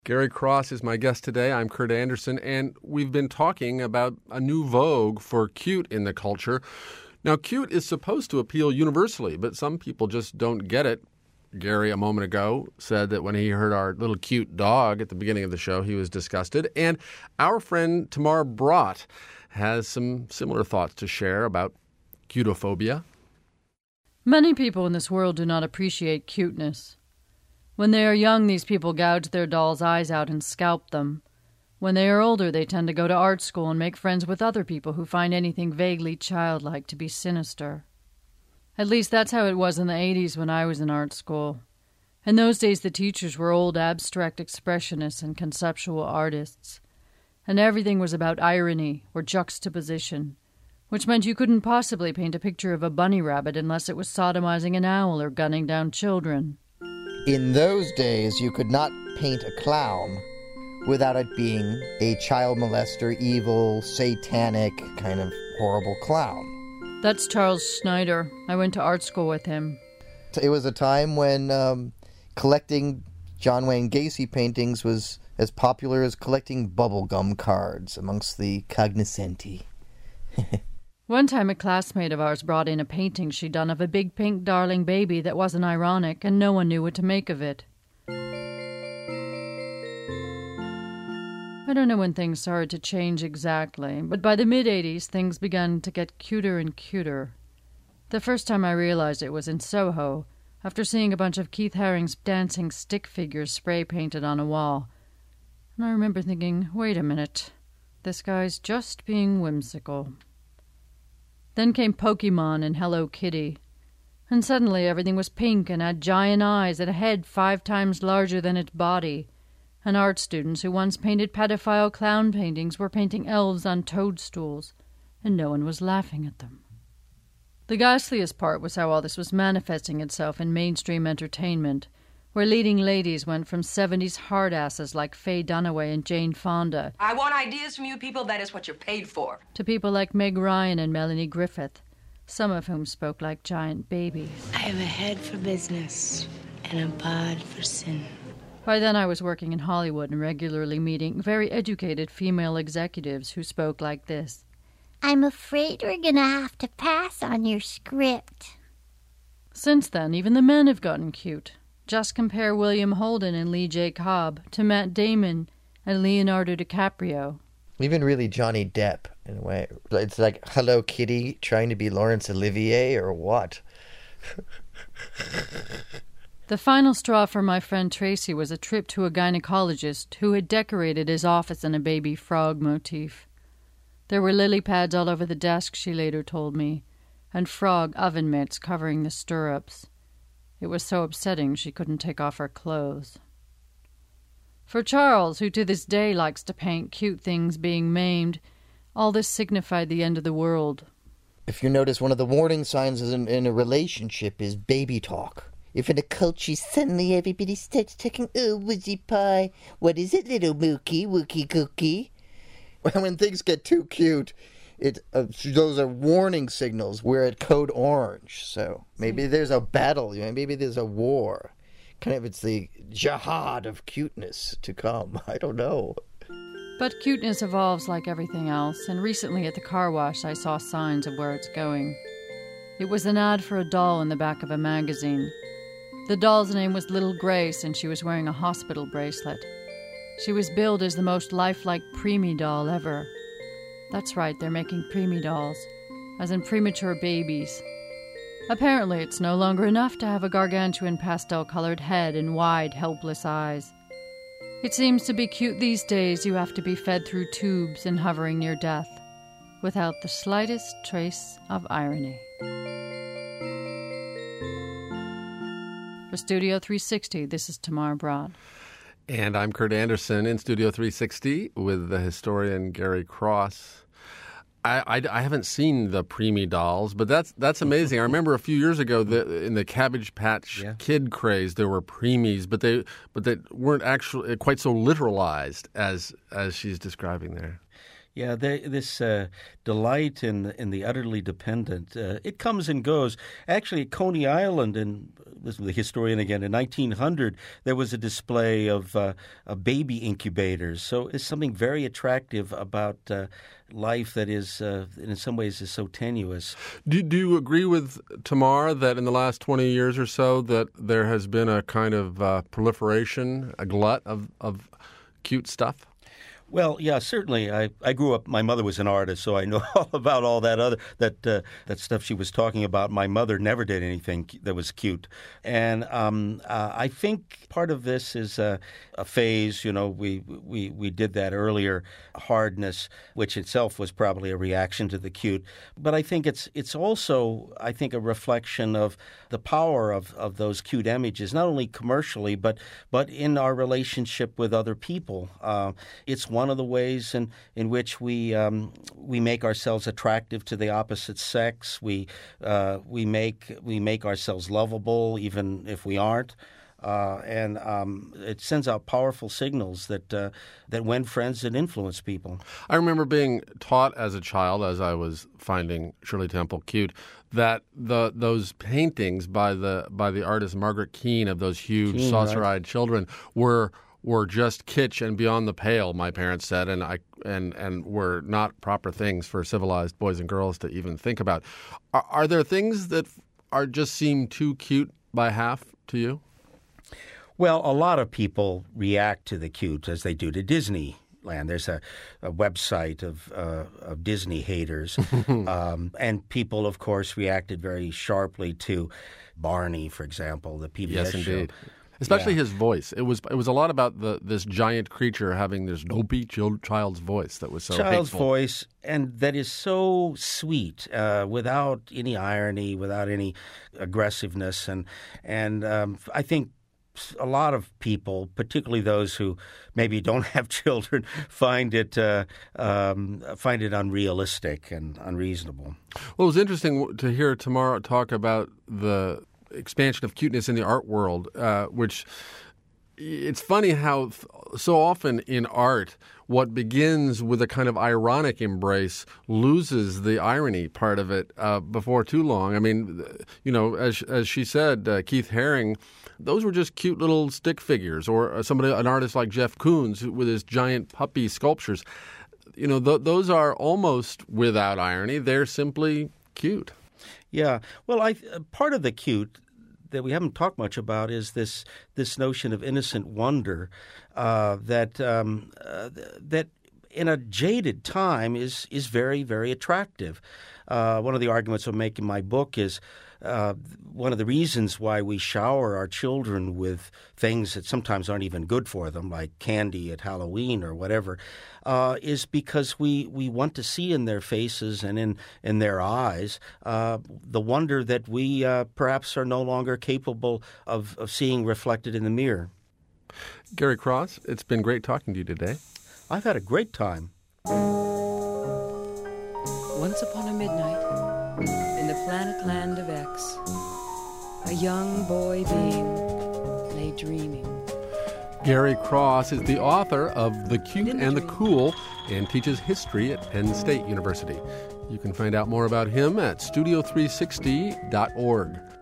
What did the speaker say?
Gary Cross is my guest today. I'm Kurt Anderson, and we've been talking about a new vogue for cute in the culture. Now, cute is supposed to appeal universally, but some people just don't get it. Gary, a moment ago, said that when he heard our little cute dog at the beginning of the show, he was disgusted. And our friend Tamar Brott has some similar thoughts to share about cutophobia. Many people in this world do not appreciate cuteness. When they are young, these people gouge their dolls' eyes out and scalp them. When they are older, they tend to go to art school and make friends with other people who find anything vaguely childlike to be sinister. At least that's how it was in the 80s when I was in art school. In those days, the teachers were old abstract expressionists and conceptual artists. And everything was about irony or juxtaposition, which meant you couldn't possibly paint a picture of a bunny rabbit unless it was sodomizing an owl or gunning down children. In those days, you could not paint a clown without it being a child molester, evil, satanic, kind of horrible clown. That's Charles Schneider. I went to art school with him. It was a time when collecting John Wayne Gacy paintings was as popular as collecting bubblegum cards amongst the cognoscenti. One time a classmate of ours brought in a painting she'd done of a big pink darling baby that wasn't ironic, and no one knew what to make of it. I don't know when things started to change exactly, but by the mid-'80s things began to get cuter and cuter. The first time I realized it was in Soho, after seeing a bunch of Keith Haring's dancing stick figures spray-painted on a wall. And I remember thinking, wait a minute, this guy's just being whimsical. Then came Pokemon and Hello Kitty, and suddenly everything was pink and had giant eyes and a head 5 times larger than its body, and art students who once painted pedophile clown paintings were painting elves on toadstools, and no one was laughing at them. The ghastliest part was how all this was manifesting itself in mainstream entertainment, where leading ladies went from 70s hard-asses like Faye Dunaway and Jane Fonda. I want ideas from you people, that is what you're paid for. To people like Meg Ryan and Melanie Griffith, some of whom spoke like giant babies. I have a head for business and a bod for sin. By then I was working in Hollywood and regularly meeting very educated female executives who spoke like this. I'm afraid we're going to have to pass on your script. Since then, even the men have gotten cute. Just compare William Holden and Lee J. Cobb to Matt Damon and Leonardo DiCaprio. Even really Johnny Depp, in a way. It's like Hello Kitty trying to be Laurence Olivier, or what? The final straw for my friend Tracy was a trip to a gynecologist who had decorated his office in a baby frog motif. There were lily pads all over the desk, she later told me, and frog oven mitts covering the stirrups. It was so upsetting she couldn't take off her clothes. For Charles, who to this day likes to paint cute things being maimed, all this signified the end of the world. If you notice, one of the warning signs in a relationship is baby talk. If in a culture suddenly everybody starts talking, oh, woozy pie, what is it, little mookie, wookie cookie? When things get too cute, those are warning signals. We're at code orange, so maybe there's a battle, maybe there's a war. Kind of, it's the jihad of cuteness to come. I don't know. But cuteness evolves like everything else, and recently at the car wash I saw signs of where it's going. It was an ad for a doll in the back of a magazine. The doll's name was Little Grace, and she was wearing a hospital bracelet. She was billed as the most lifelike preemie doll ever. That's right, they're making preemie dolls, as in premature babies. Apparently, it's no longer enough to have a gargantuan pastel-colored head and wide, helpless eyes. It seems to be cute these days you have to be fed through tubes and hovering near death, without the slightest trace of irony. For Studio 360, this is Tamar Brott. And I'm Kurt Anderson in Studio 360 with the historian Gary Cross. I haven't seen the preemie dolls, but that's amazing. I remember a few years ago in the Cabbage Patch Kid craze, there were preemies, but they weren't actually quite so literalized as she's describing there. Yeah, this delight in the utterly dependent, it comes and goes. Actually, at Coney Island, and this is the historian again, in 1900, there was a display of baby incubators. So it's something very attractive about life that is, in some ways, is so tenuous. Do you agree with Tamar that in the last 20 years or so that there has been a kind of proliferation, a glut of cute stuff? Well, yeah, certainly. I grew up. My mother was an artist, so I know all about all that stuff she was talking about. My mother never did anything that was cute, and I think part of this is a phase. You know, we did that earlier, hardness, which itself was probably a reaction to the cute. But I think it's also, I think, a reflection of the power of those cute images, not only commercially, but in our relationship with other people. It's one of the ways in which we make ourselves attractive to the opposite sex. We make ourselves lovable even if we aren't, and it sends out powerful signals that win friends and influence people. I remember being taught as a child, as I was finding Shirley Temple cute, that those paintings by the artist Margaret Keane of those huge saucer-eyed children were just kitsch and beyond the pale, my parents said, and were not proper things for civilized boys and girls to even think about. Are there things that just seem too cute by half to you? Well, a lot of people react to the cute as they do to Disneyland. There's a website of Disney haters, and people, of course, reacted very sharply to Barney, for example, the PBS yes, show. Indeed. Especially his voice. It was a lot about this giant creature having this dopey child's voice that was so child's hateful. Voice, and that is so sweet, without any irony, without any aggressiveness, and I think a lot of people, particularly those who maybe don't have children, find it unrealistic and unreasonable. Well, it was interesting to hear Tamar talk about the expansion of cuteness in the art world, which it's funny how so often in art, what begins with a kind of ironic embrace loses the irony part of it before too long. I mean, you know, as she said, Keith Haring, those were just cute little stick figures, or an artist like Jeff Koons with his giant puppy sculptures. You know, those are almost without irony. They're simply cute. Yeah. Well, part of the cute that we haven't talked much about is this notion of innocent wonder that in a jaded time is very, very attractive. One of the arguments I make in my book is one of the reasons why we shower our children with things that sometimes aren't even good for them, like candy at Halloween or whatever, is because we want to see in their faces and in their eyes the wonder that we perhaps are no longer capable of seeing reflected in the mirror. Gary Cross, it's been great talking to you today. I've had a great time. Once upon a midnight, in the planet land of X, a young boy being lay dreaming. Gary Cross is the author of The Cute and the Cool and teaches history at Penn State University. You can find out more about him at studio360.org.